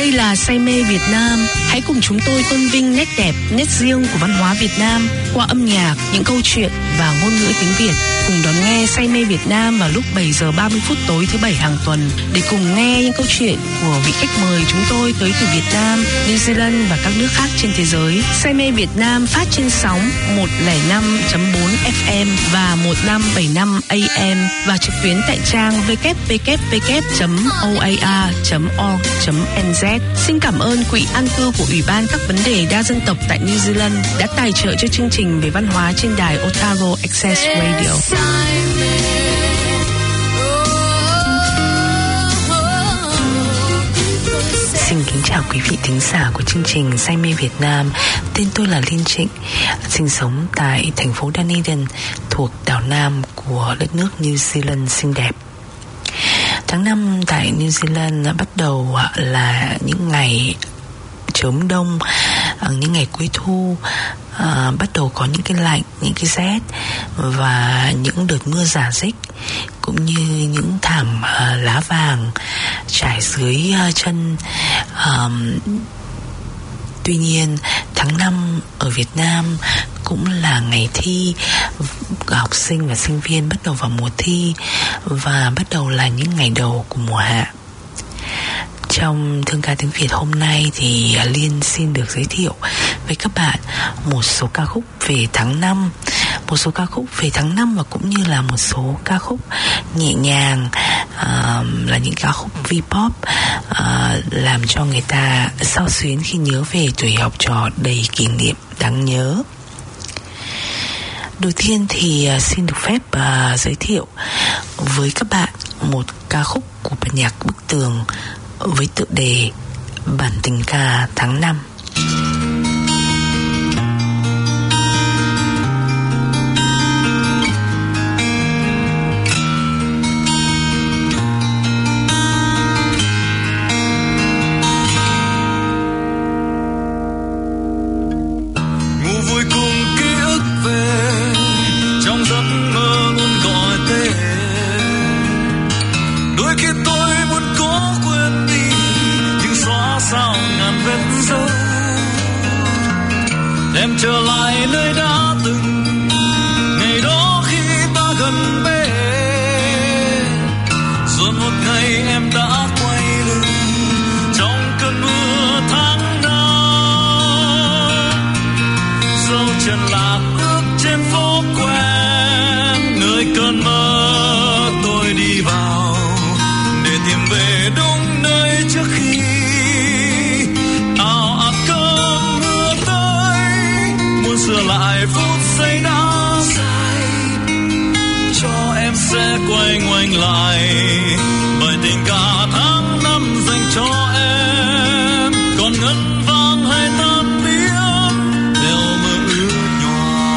Đây là Say mê Việt Nam. Hãy cùng chúng tôi tôn vinh nét đẹp, nét riêng của văn hóa Việt Nam qua âm nhạc, những câu chuyện và ngôn ngữ tiếng Việt. Cùng đón nghe Say mê Việt Nam vào lúc 7 giờ 30 phút tối thứ Bảy hàng tuần để cùng nghe những câu chuyện của vị khách mời chúng tôi tới từ Việt Nam, New Zealand và các nước khác trên thế giới. Say mê Việt Nam phát trên sóng 105.4 FM và 1575 AM và trực tuyến tại trang www.oar.org.nz. Xin cảm ơn Quỹ An cư của Ủy ban các vấn đề đa dân tộc tại New Zealand đã tài trợ cho chương trình về văn hóa trên đài Otago Access Radio. Xin kính chào quý vị thính giả của chương trình Say mê Việt Nam. Tên tôi là Liên Trịnh, sinh sống tại thành phố Dunedin thuộc đảo Nam của đất nước New Zealand xinh đẹp. Tháng 5 tại New Zealand bắt đầu là những ngày chớm đông, những ngày cuối thu, bắt đầu có những cái lạnh, những cái rét và những đợt mưa rả rích, cũng như những thảm lá vàng trải dưới chân. Tuy nhiên tháng 5 ở Việt Nam cũng là ngày thi, học sinh và sinh viên bắt đầu vào mùa thi và bắt đầu là những ngày đầu của mùa hạ. Trong Thương ca tiếng Việt hôm nay thì Liên xin được giới thiệu với các bạn một số ca khúc về tháng 5. Một số ca khúc về tháng 5 và cũng như là một số ca khúc nhẹ nhàng, là những ca khúc V-pop, làm cho người ta xao xuyến khi nhớ về tuổi học trò đầy kỷ niệm đáng nhớ. Đầu tiên thì xin được phép giới thiệu với các bạn một ca khúc của ban nhạc Bức Tường với tựa đề Bản tình ca tháng 5. Trở lại nơi đã từng, ngày đó khi ta gần bên, rồi một ngày em đã quay lưng trong cơn mưa tháng năm. Dấu chân lạc bước trên phố quen, nơi cơn mơ tôi đi vào để tìm về đúng nơi trước khi ào ạt cơn mưa tới. Sửa lại phút giây đã sai, cho em sẽ quay ngoảnh lại bài tình ca tháng 5 dành cho em. Còn ngân vang hay tan biến theo mơ ước nhòa.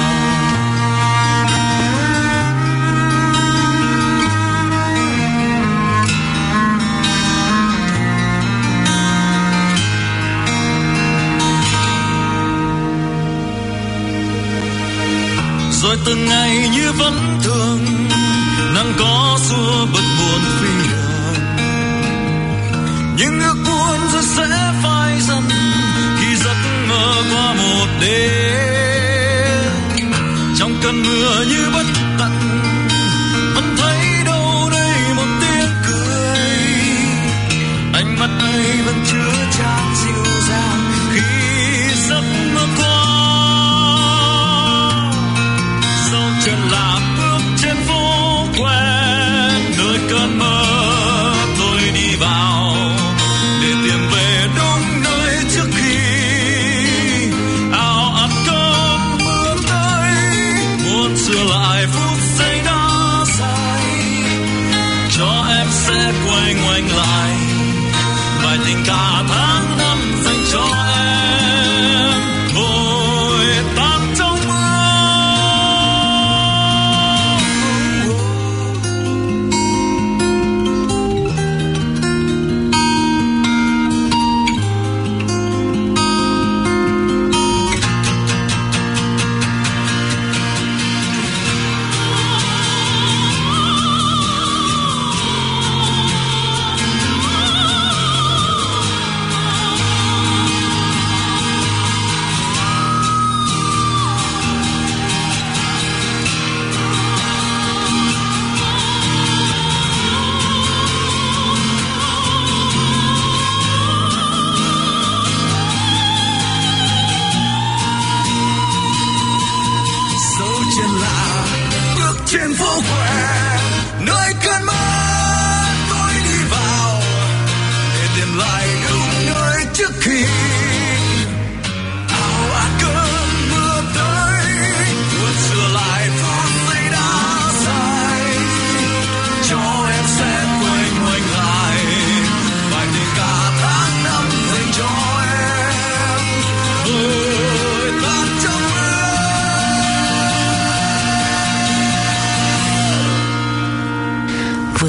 Rồi từng ngày như vẫn thường, nắng có xua bớt buồn phiền, nhưng ước muốn rồi sẽ phai dần khi giấc mơ qua một đêm. Trong cơn mưa như bất tận, vẫn thấy đâu đây một tiếng cười, ánh mắt ấy vẫn chứa chan dịu dàng khi giấc mơ qua. Chân lạc bước trên phố quen, nơi cơn mơ tôi đi vào để tìm về đúng nơi trước khi ào ạt cơn mưa tới. Muốn sửa lại phút giây đã sai, cho em sẽ quay ngoảnh lại bài tình ca tháng 5 dành cho em. Vội tan trong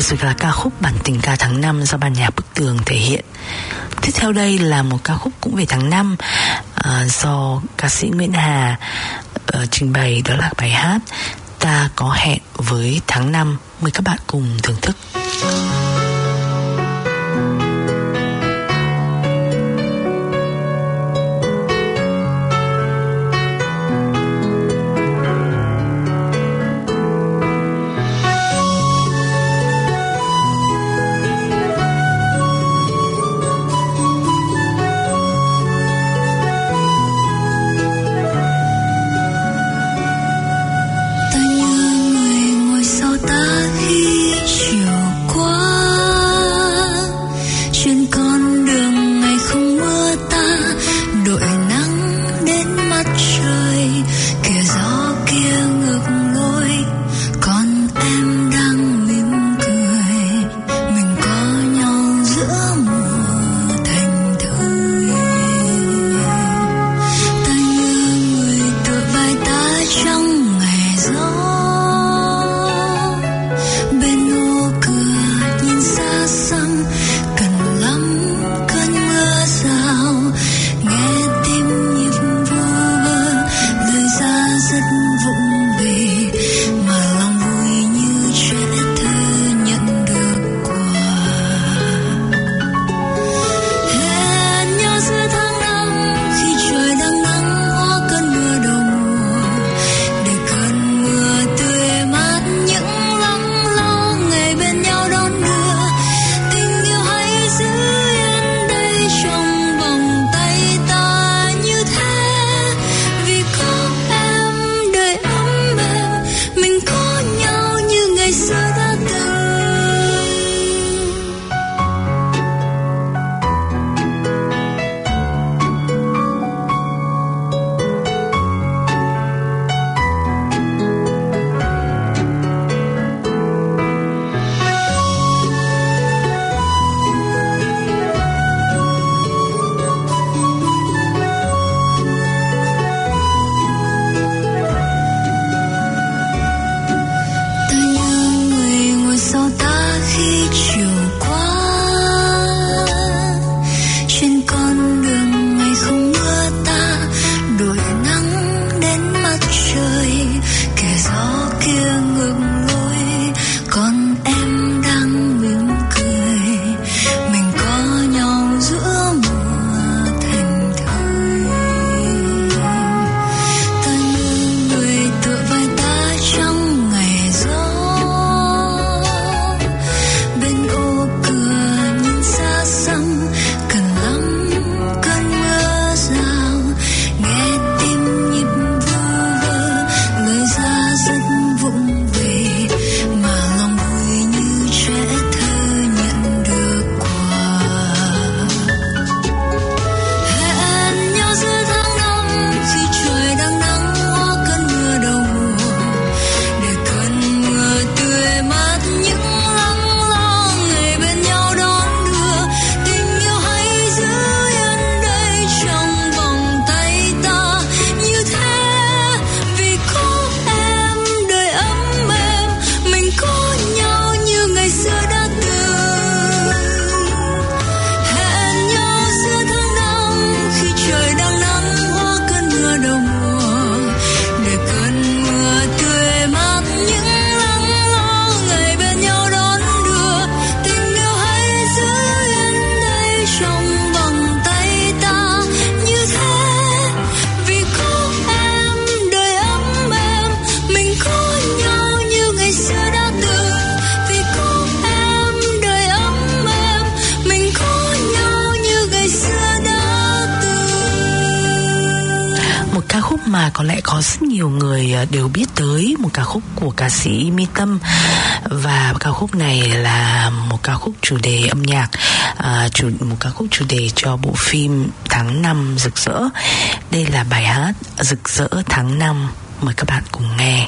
rồi là ca khúc Bản tình ca tháng 5 do ban nhạc Bức Tường thể hiện. Tiếp theo đây là một ca khúc cũng về tháng 5 do ca sĩ Nguyễn Hà trình bày, đó là bài hát Ta có hẹn với tháng 5. Mời các bạn cùng thưởng thức. mà có lẽ có rất nhiều người đều biết tới, một ca khúc của ca sĩ My Tâm. Và ca khúc này là một ca khúc chủ đề âm nhạc, một ca khúc chủ đề cho bộ phim Tháng 5 Rực Rỡ. Đây là bài hát Rực Rỡ Tháng 5. Mời các bạn cùng nghe.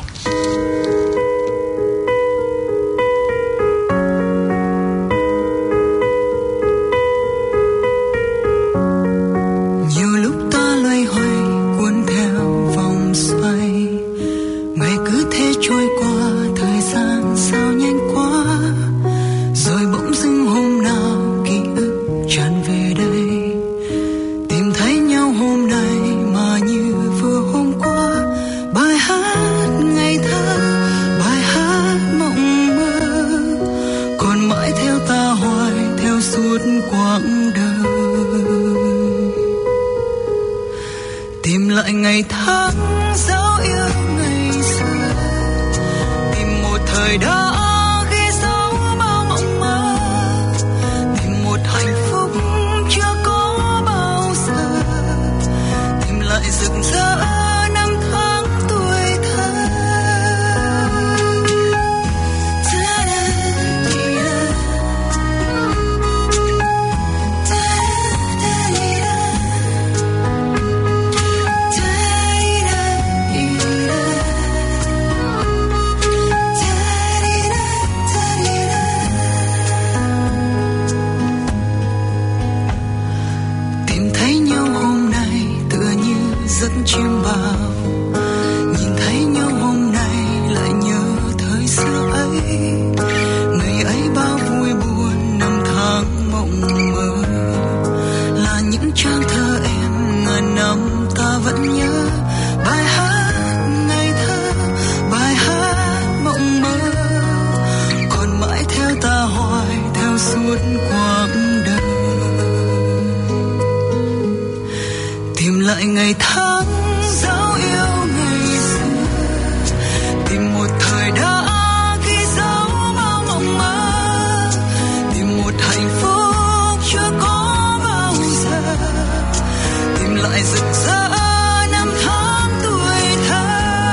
suốt quãng đời. Tìm lại ngày tháng dấu yêu ngày xưa, tìm một thời đó ghi dấu bao mộng mơ, tìm một hạnh phúc chưa có bao giờ, tìm lại rực rỡ năm tháng tuổi thơ. Giấc chim bao, nhìn thấy nhau hôm nay lại nhớ thời xưa ấy, ngày ấy bao vui buồn năm tháng mộng mơ, là những trang thơ em ngàn năm ta vẫn nhớ, bài hát ngày thơ, bài hát mộng mơ, còn mãi theo ta hoài theo suốt quãng đời. Tìm lại ngày tháng dấu yêu ngày xưa, tìm một thời đã ghi dấu bao mộng mơ, tìm một hạnh phúc chưa có bao giờ, tìm lại rực rỡ năm tháng tuổi thơ.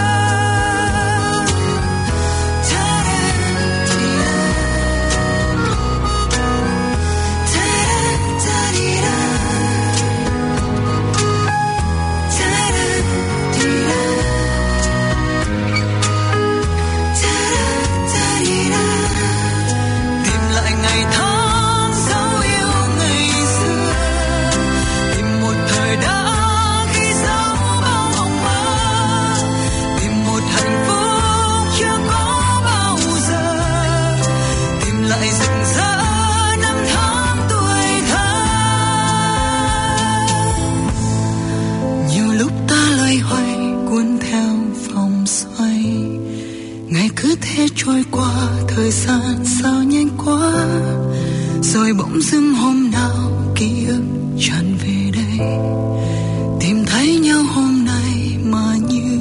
Cứ thế trôi qua, thời gian sao nhanh quá, rồi bỗng dưng hôm nào ký ức tràn về đây, tìm thấy nhau hôm nay mà như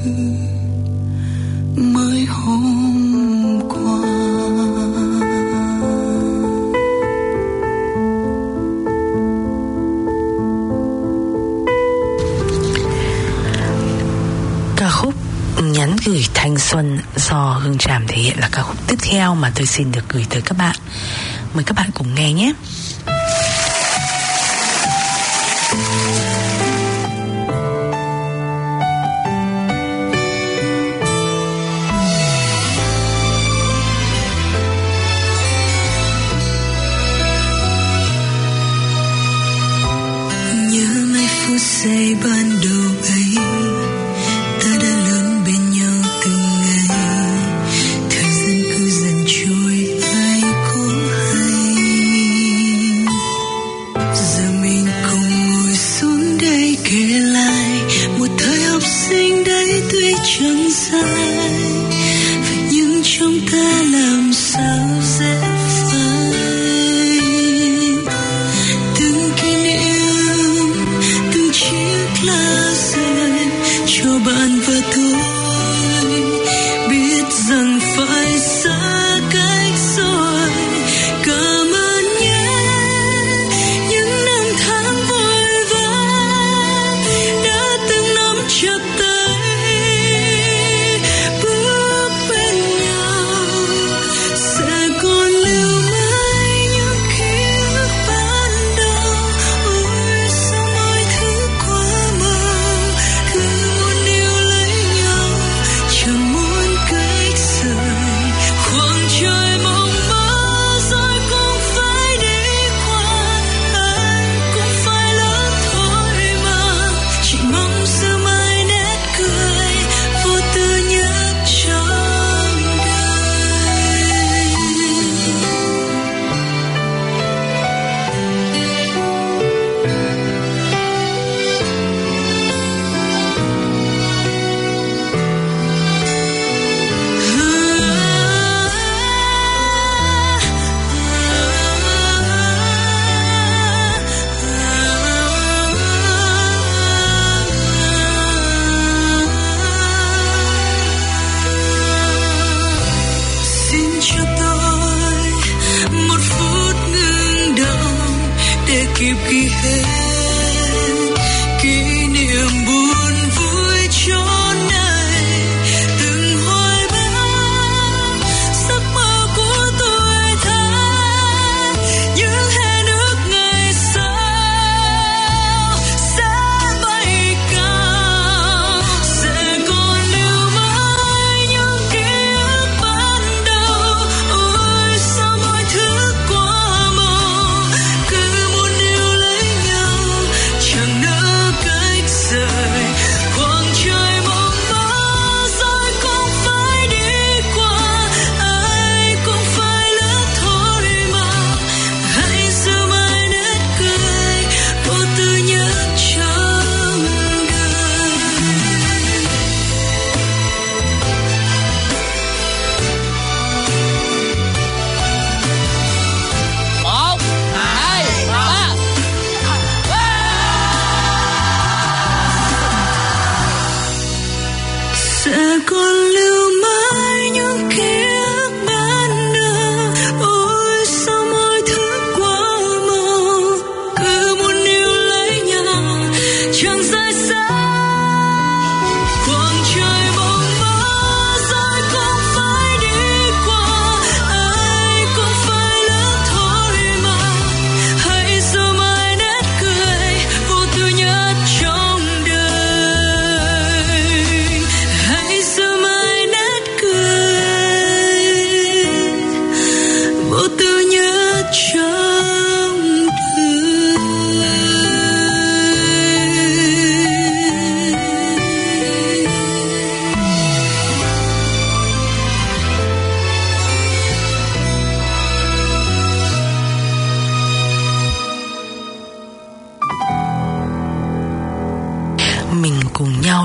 mới hôm qua. Ca khúc Nhắn gửi thanh xuân do Hương Tràm thể hiện là ca khúc tiếp theo mà tôi xin được gửi tới các bạn. Mời các bạn cùng nghe nhé. Nhớ mấy phút giây ban đầu ấy, ta đã lớn bên nhau từng ngày, thời gian cứ dần trôi ai cũng hay. Giờ mình cùng ngồi xuống đây kể lại một thời học sinh đấy tuy chẳng dài, và nhưng trong ta làm sao dễ phai. Từng kỷ niệm, từng chiếc lá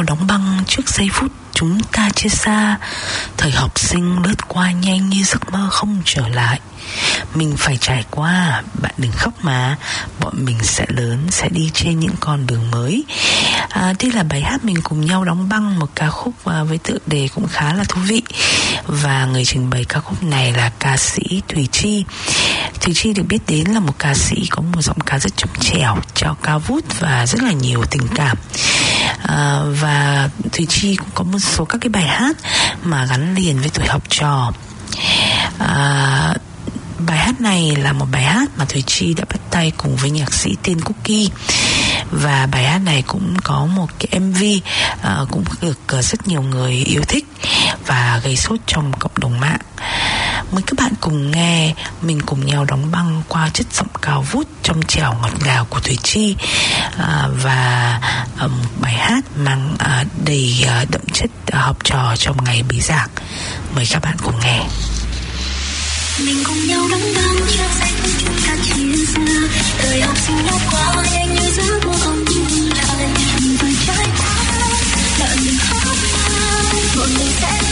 nhau đóng băng trước giây phút chúng ta chia xa. Thời học sinh lướt qua nhanh như giấc mơ không trở lại. Mình phải trải qua, bạn đừng khóc mà. Bọn mình sẽ lớn, sẽ đi trên những con đường mới. Đây là bài hát Mình Cùng Nhau Đóng Băng, một ca khúc với tựa đề cũng khá là thú vị. Và người trình bày ca khúc này là ca sĩ Thùy Chi. Thùy Chi được biết đến là một ca sĩ có một giọng ca rất trong trẻo, trao cao vút và rất là nhiều tình cảm. Và Thùy Chi cũng có một số các cái bài hát mà gắn liền với tuổi học trò. Bài hát này là một bài hát mà Thùy Chi đã bắt tay cùng với nhạc sĩ tên Cookie. Và bài hát này cũng có một cái MV cũng được rất nhiều người yêu thích và gây sốt trong cộng đồng mạng. Mời các bạn cùng nghe Mình Cùng Nhau Đóng Băng qua chất giọng cao vút trong trẻo ngọt ngào của Thùy Chi, và một bài hát mang đầy đậm chất học trò trong ngày bế giảng. Mời các bạn cùng nghe. Mình cùng nhau đóng băng cho giây phút chúng ta chia xa. Thời học sinh đã qua nhanh như giấc mơ không dừng lại. Mình phải trải qua, bạn đừng khóc mà. Bọn mình sẽ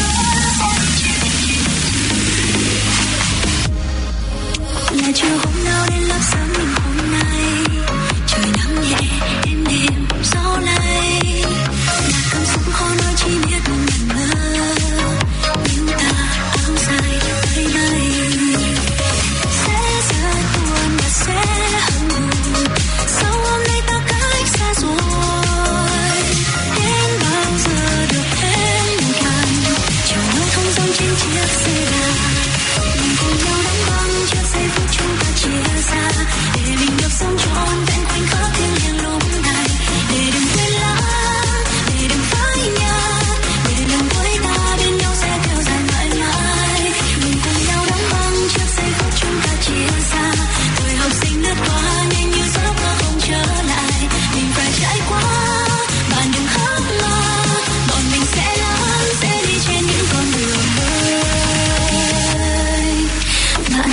là chiều hôm nào đến lớp sớm mình hôm nay. Trời nắng nhẹ êm đềm gió lay. Là cơn sóng khó nói chỉ biết một lần mơ. Nhưng ta áo dài tay bay. Sẽ hận hồn sau hôm nay ta cách xa rồi. Đến bao giờ được đến một lần chiều nhau thông dong trên chiếc xe đạp. Mình cùng nhau đóng băng trước giây phút chúng ta chia xa. Để mình được sống trọn vẹn khoảnh khắc thiêng liêng lúc này. Để đừng quên lãng, để đừng phai nhạt. Để lần cuối ta bên nhau sẽ theo dài mãi mãi. Mình cùng nhau đóng băng trước giây phút chúng ta chia xa. Học sinh lướt qua nhanh như giấc mơ không trở lại. Mình phải trải qua, bạn đừng khóc mà. Bọn mình sẽ lớn, sẽ đi trên những con đường mới. Bạn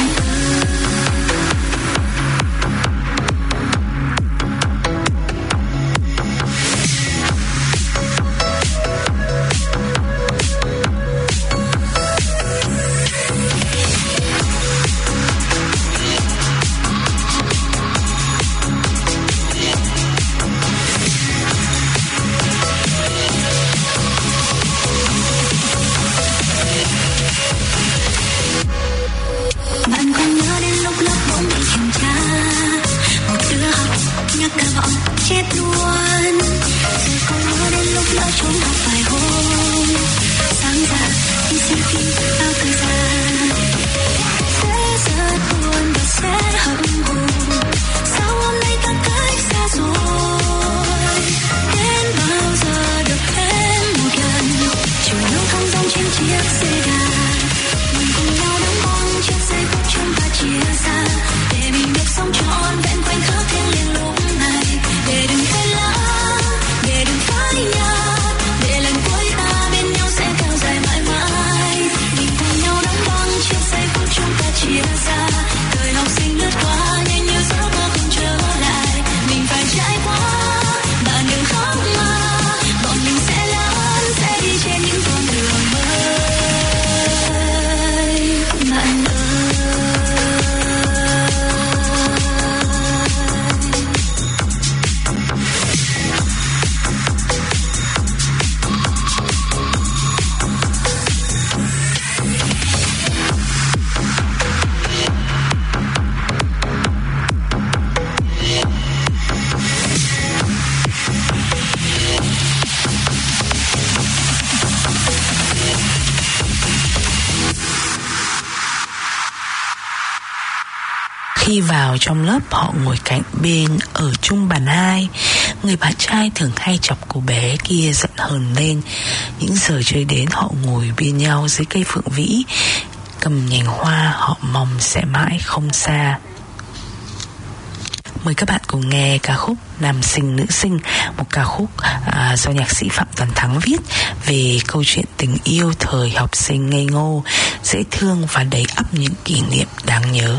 còn nhớ đến lúc lớp bọn mình kiểm tra. Một đứa học nhắc cả bọn chết luôn. Rồi còn nhớ đến lúc lỡ trốn học vài hôm. Sáng ra đi xem phim bao thời gian. Sẽ rất buồn và sẽ hận hồn sao hôm nay ta cách xa rồi. Đến bao giờ được đến một lần chiều nhau thông dong trên chiếc xe đạp. Mình cùng nhau đóng băng trước giây phút chúng ta chia xa. Để mình được sống trọn vẹn khoảnh khắc thiêng liêng lúc này. Để đừng quên lãng, để đừng phai nhạt. Để lần cuối ta bên nhau sẽ theo dài mãi mãi. Mình cùng nhau đóng băng trước giây phút chúng ta chia xa. Thời học sinh lướt qua nhanh như giấc mơ không trở lại. Mình phải trải qua, bạn đừng khóc mà. Bọn mình sẽ lớn, sẽ đi trên những con đường mới. Bạn Khi vào trong lớp họ ngồi cạnh bên ở chung bàn 2. Người bạn trai thường hay chọc cô bé kia giận hờn lên. Những giờ chơi đến họ ngồi bên nhau dưới cây phượng vĩ, cầm nhành hoa họ mong sẽ mãi không xa. Mời các bạn cùng nghe ca khúc Nam Sinh Nữ Sinh, một ca khúc do nhạc sĩ Phạm Toàn Thắng viết về câu chuyện tình yêu thời học sinh ngây ngô, dễ thương và đầy ắp những kỷ niệm đáng nhớ.